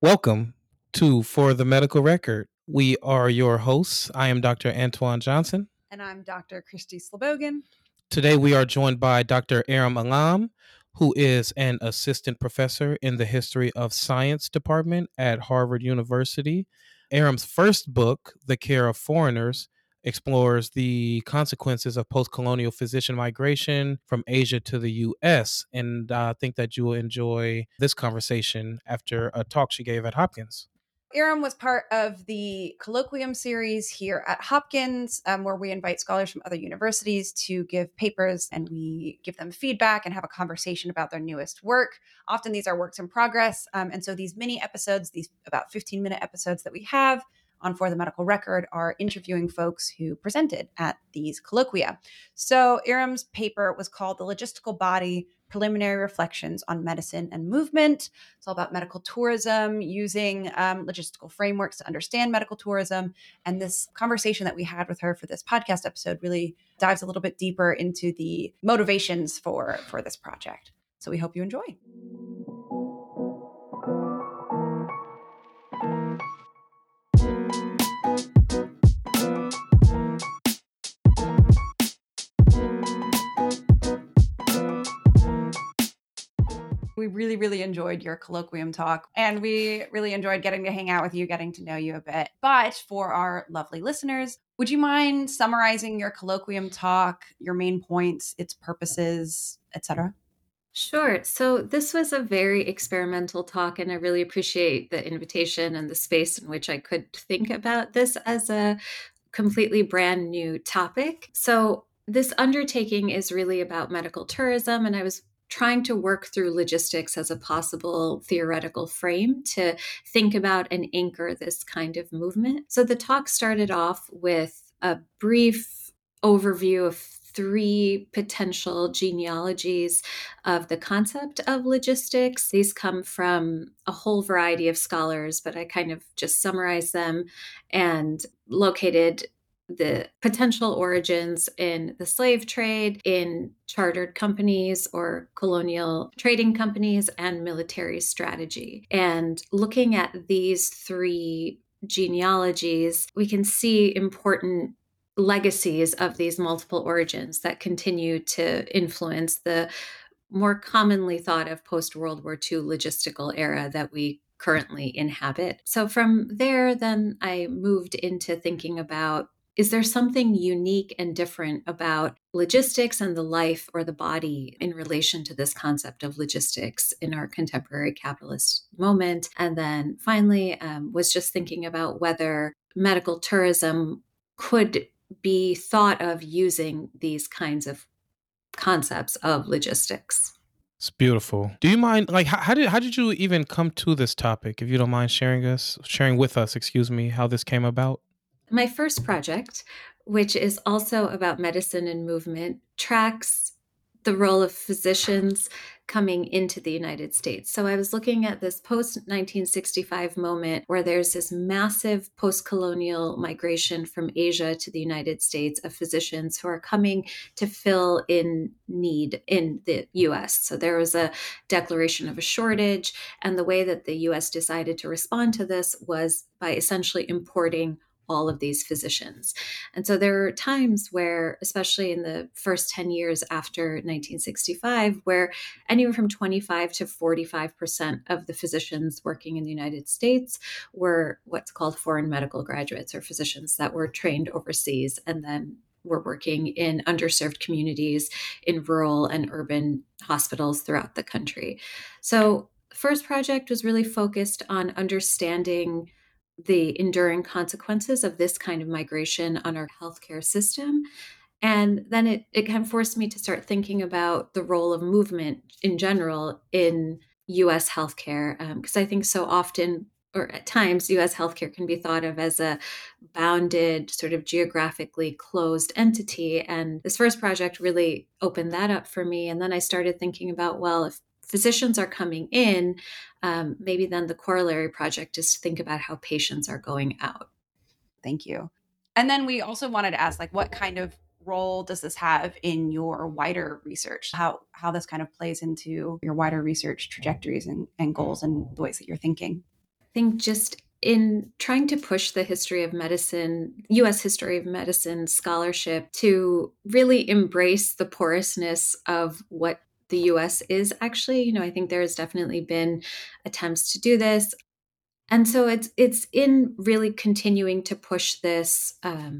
Welcome to For the Medical Record. We are your hosts. I am Dr. Antoine Johnson. And I'm Dr. Christy Slobogan. Today we are joined by Dr. Aram Alam, who is an assistant professor in the History of Science department at Harvard University. Aram's first book, The Care of Foreigners, explores the consequences of post-colonial physician migration from Asia to the U.S. And I think that you will enjoy this conversation after a talk she gave at Hopkins. Aram was part of the colloquium series here at Hopkins, where we invite scholars from other universities to give papers and we give them feedback and have a conversation about their newest work. Often these are works in progress. And so these mini episodes, these about 15-minute episodes that we have on For the Medical Record, are interviewing folks who presented at these colloquia. So Aram's paper was called The Logistical Body, Preliminary Reflections on Medicine and Movement. It's all about medical tourism, using logistical frameworks to understand medical tourism. And this conversation that we had with her for this podcast episode really dives a little bit deeper into the motivations for this project. So we hope you enjoy. We really, really enjoyed your colloquium talk, and we really enjoyed getting to hang out with you, getting to know you a bit. But for our lovely listeners, would you mind summarizing your colloquium talk, your main points, its purposes, etc.? Sure. So this was a very experimental talk, and I really appreciate the invitation and the space in which I could think about this as a completely brand new topic. So this undertaking is really about medical tourism, and I was trying to work through logistics as a possible theoretical frame to think about and anchor this kind of movement. So the talk started off with a brief overview of three potential genealogies of the concept of logistics. These come from a whole variety of scholars, but I kind of just summarized them and located the potential origins in the slave trade, in chartered companies or colonial trading companies, and military strategy. And looking at these three genealogies, we can see important legacies of these multiple origins that continue to influence the more commonly thought of post-World War II logistical era that we currently inhabit. So from there, then I moved into thinking about, is there something unique and different about logistics and the life or the body in relation to this concept of logistics in our contemporary capitalist moment? And then finally, was just thinking about whether medical tourism could be thought of using these kinds of concepts of logistics. It's beautiful. Do you mind, like, how did you even come to this topic? If you don't mind sharing with us, how this came about? My first project, which is also about medicine and movement, tracks the role of physicians coming into the United States. So I was looking at this post 1965 moment where there's this massive post colonial migration from Asia to the United States of physicians who are coming to fill in need in the US. So there was a declaration of a shortage, and the way that the US decided to respond to this was by essentially importing all of these physicians. And so there are times where, especially in the first 10 years after 1965, where anywhere from 25 to 45% of the physicians working in the United States were what's called foreign medical graduates, or physicians that were trained overseas and then were working in underserved communities in rural and urban hospitals throughout the country. So the first project was really focused on understanding the enduring consequences of this kind of migration on our healthcare system. And then it kind of forced me to start thinking about the role of movement in general in US healthcare. Because I think so often, or at times, US healthcare can be thought of as a bounded, sort of geographically closed entity. And this first project really opened that up for me. And then I started thinking about, well, if physicians are coming in, maybe then the corollary project is to think about how patients are going out. Thank you. And then we also wanted to ask, like, what kind of role does this have in your wider research? How this kind of plays into your wider research trajectories and goals and the ways that you're thinking? think just in trying to push the history of medicine, US history of medicine scholarship to really embrace the porousness of what the US is actually. I think there has definitely been attempts to do this. And so it's in really continuing to push this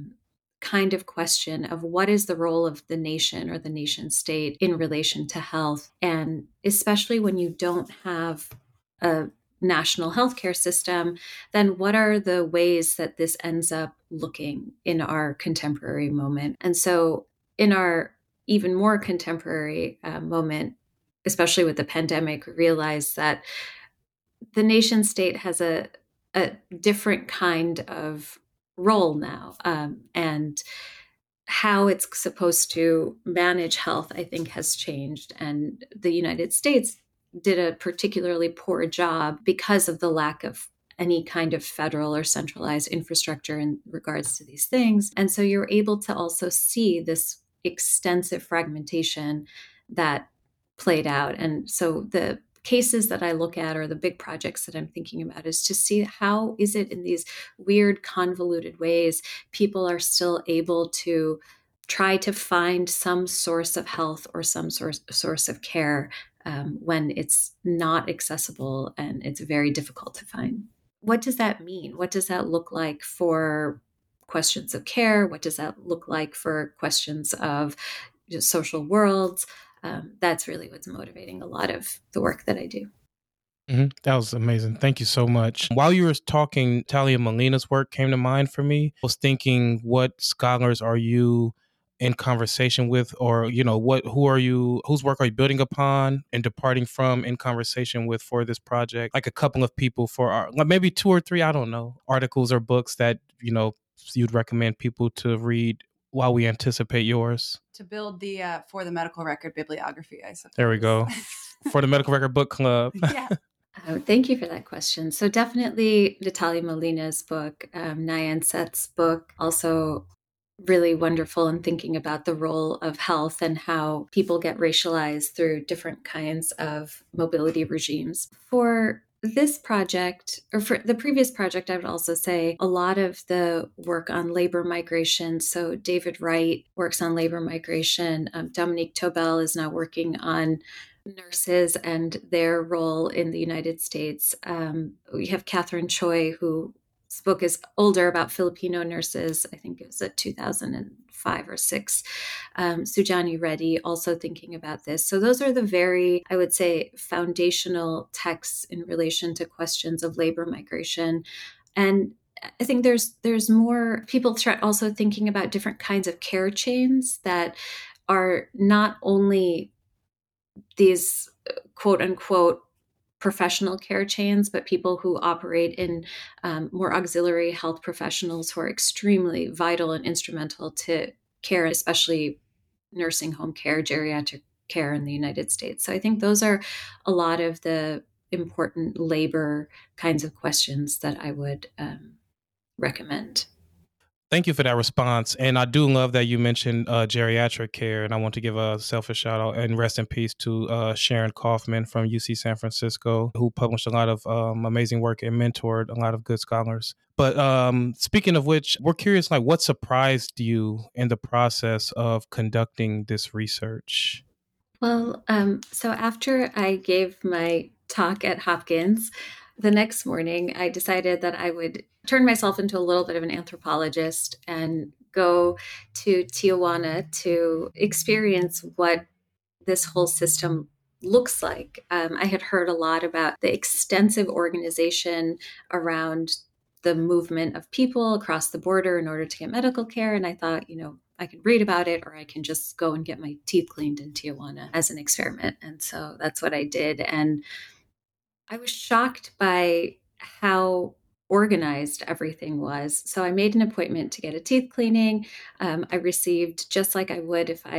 kind of question of what is the role of the nation or the nation state in relation to health, and especially when you don't have a national healthcare system, then what are the ways that this ends up looking in our contemporary moment? And so, in our even more contemporary moment, especially with the pandemic, we realize that the nation state has a different kind of role now. And how it's supposed to manage health, I think, has changed. And the United States did a particularly poor job because of the lack of any kind of federal or centralized infrastructure in regards to these things. And so you're able to also see this extensive fragmentation that played out. And so the cases that I look at, or the big projects that I'm thinking about, is to see how is it in these weird, convoluted ways people are still able to try to find some source of health or some source of care when it's not accessible and it's very difficult to find. What does that mean? What does that look like for questions of care? What does that look like for questions of just social worlds? That's really what's motivating a lot of the work that I do. That was amazing. Thank you so much. While you were talking, Talia Molina's work came to mind for me. I was thinking, what scholars are you in conversation with, or whose work are you building upon and departing from in conversation with for this project? Like a couple of people for our, maybe 2 or 3, I don't know, articles or books that you'd recommend people to read while we anticipate yours. To build the for the medical record bibliography, I suppose. There we go. For the Medical Record Book Club. Yeah. Thank you for that question. So definitely Natalia Molina's book, Nyan Set's book, also really wonderful in thinking about the role of health and how people get racialized through different kinds of mobility regimes. For this project, or for the previous project, I would also say a lot of the work on labor migration. So David Wright works on labor migration. Dominique Tobel is now working on nurses and their role in the United States. We have Catherine Choi, whose book is older, about Filipino nurses. I think it was a 2005 or 6. Sujani Reddy also thinking about this. So those are the very, I would say, foundational texts in relation to questions of labor migration. And I think there's more people also thinking about different kinds of care chains that are not only these quote unquote professional care chains, but people who operate in more auxiliary health professionals who are extremely vital and instrumental to care, especially nursing home care, geriatric care in the United States. So I think those are a lot of the important labor kinds of questions that I would recommend. Thank you for that response. And I do love that you mentioned geriatric care. And I want to give a selfish shout out and rest in peace to Sharon Kaufman from UC San Francisco, who published a lot of amazing work and mentored a lot of good scholars. But speaking of which, we're curious, like, what surprised you in the process of conducting this research? Well, so after I gave my talk at Hopkins, the next morning, I decided that I would turn myself into a little bit of an anthropologist and go to Tijuana to experience what this whole system looks like. I had heard a lot about the extensive organization around the movement of people across the border in order to get medical care. And I thought, I can read about it, or I can just go and get my teeth cleaned in Tijuana as an experiment. And so that's what I did. And I was shocked by how organized everything was. So I made an appointment to get a teeth cleaning. I received, just like I would if I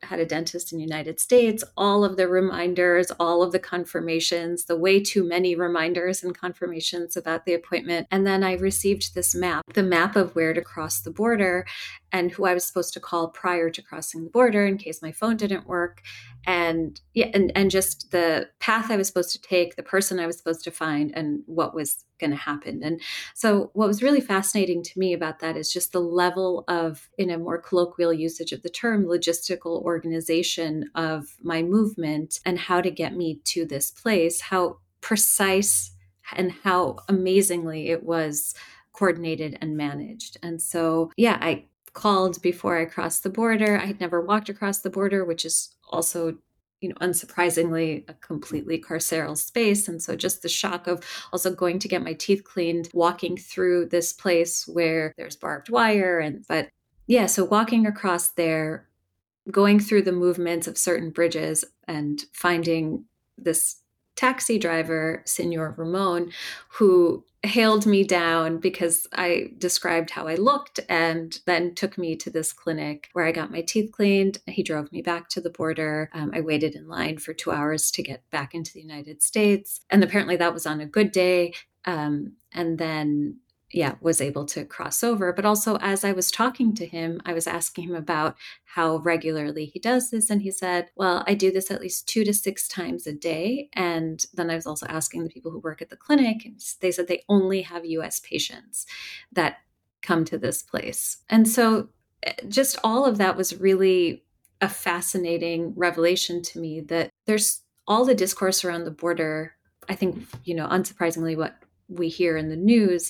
had a dentist in the United States, all of the reminders, all of the confirmations, the way too many reminders and confirmations about the appointment. And then I received this map, the map of where to cross the border and who I was supposed to call prior to crossing the border in case my phone didn't work. And yeah, and just the path I was supposed to take, the person I was supposed to find, and what was going to happen. And so what was really fascinating to me about that is just the level of, in a more colloquial usage of the term, logistical organization of my movement and how to get me to this place, how precise and how amazingly it was coordinated and managed. And so, yeah, I called before I crossed the border. I had never walked across the border, which is also, unsurprisingly, a completely carceral space. And so just the shock of also going to get my teeth cleaned, walking through this place where there's barbed wire. But yeah, so walking across there, going through the movements of certain bridges and finding this taxi driver, Senor Ramon, who hailed me down because I described how I looked and then took me to this clinic where I got my teeth cleaned. He drove me back to the border. I waited in line for 2 hours to get back into the United States. And apparently that was on a good day. And then was able to cross over. But also, as I was talking to him, I was asking him about how regularly he does this. And he said, well, I do this at least 2 to 6 times a day. And then I was also asking the people who work at the clinic, and they said they only have US patients that come to this place. And so just all of that was really a fascinating revelation to me, that there's all the discourse around the border. I think, unsurprisingly, what we hear in the news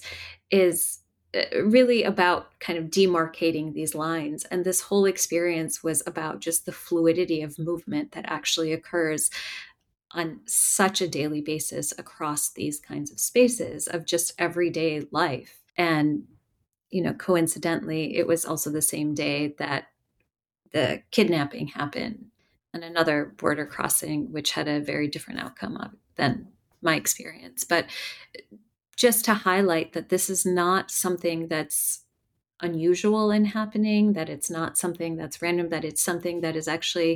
is really about kind of demarcating these lines. And this whole experience was about just the fluidity of movement that actually occurs on such a daily basis across these kinds of spaces of just everyday life. And, coincidentally, it was also the same day that the kidnapping happened and another border crossing, which had a very different outcome than my experience. But just to highlight that this is not something that's unusual in happening, that it's not something that's random, that it's something that is actually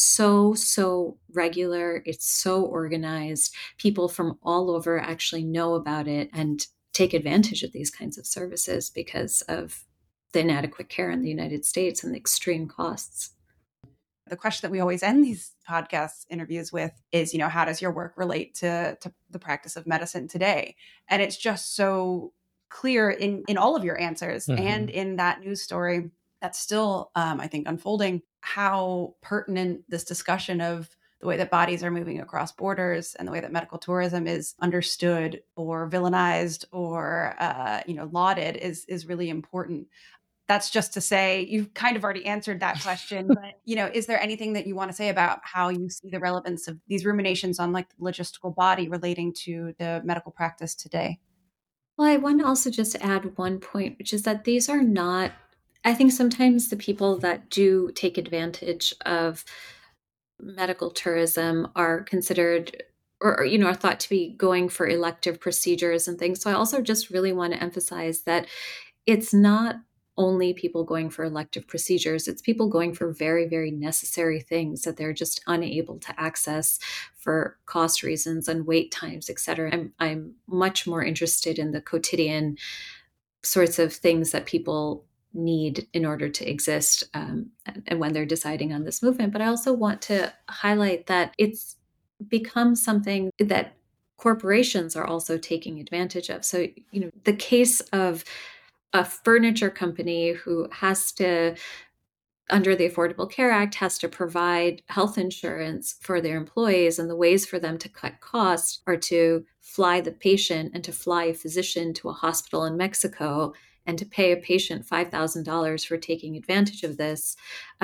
so regular. It's so organized. People from all over actually know about it and take advantage of these kinds of services because of the inadequate care in the United States and the extreme costs. The question that we always end these podcast interviews with is, how does your work relate to the practice of medicine today? And it's just so clear in all of your answers and in that news story that's still, I think, unfolding, how pertinent this discussion of the way that bodies are moving across borders and the way that medical tourism is understood or villainized or, lauded is really important. That's just to say, you've kind of already answered that question, but, is there anything that you want to say about how you see the relevance of these ruminations on like the logistical body relating to the medical practice today? Well, I want to also just add one point, which is that these are not, I think sometimes the people that do take advantage of medical tourism are considered or are thought to be going for elective procedures and things. So I also just really want to emphasize that it's not only people going for elective procedures, it's people going for very, very necessary things that they're just unable to access for cost reasons and wait times, et cetera. I'm much more interested in the quotidian sorts of things that people need in order to exist, and when they're deciding on this movement. But I also want to highlight that it's become something that corporations are also taking advantage of. So, the case of a furniture company who has to, under the Affordable Care Act, has to provide health insurance for their employees. And the ways for them to cut costs are to fly the patient and to fly a physician to a hospital in Mexico and to pay a patient $5,000 for taking advantage of this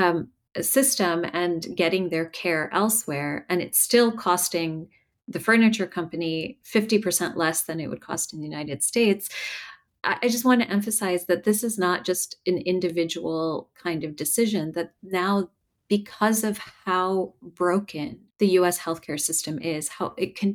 system and getting their care elsewhere. And it's still costing the furniture company 50% less than it would cost in the United States. I just want to emphasize that this is not just an individual kind of decision, that now, because of how broken the US healthcare system is, how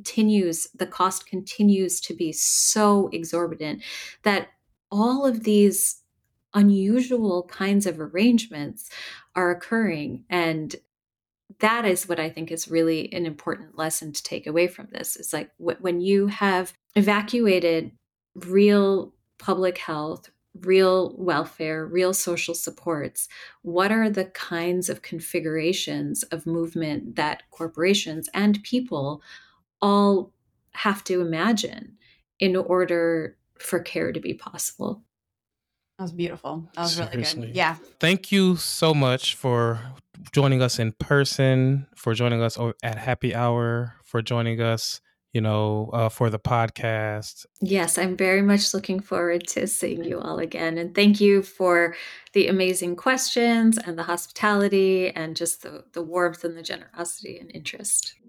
the cost continues to be so exorbitant, that all of these unusual kinds of arrangements are occurring. And that is what I think is really an important lesson to take away from this. Is like when you have evacuated real public health, real welfare, real social supports, what are the kinds of configurations of movement that corporations and people all have to imagine in order for care to be possible? That was beautiful. That was really good. Seriously. Yeah. Thank you so much for joining us in person, for joining us at happy hour, for joining us, for the podcast. Yes, I'm very much looking forward to seeing you all again. And thank you for the amazing questions and the hospitality and just the warmth and the generosity and interest.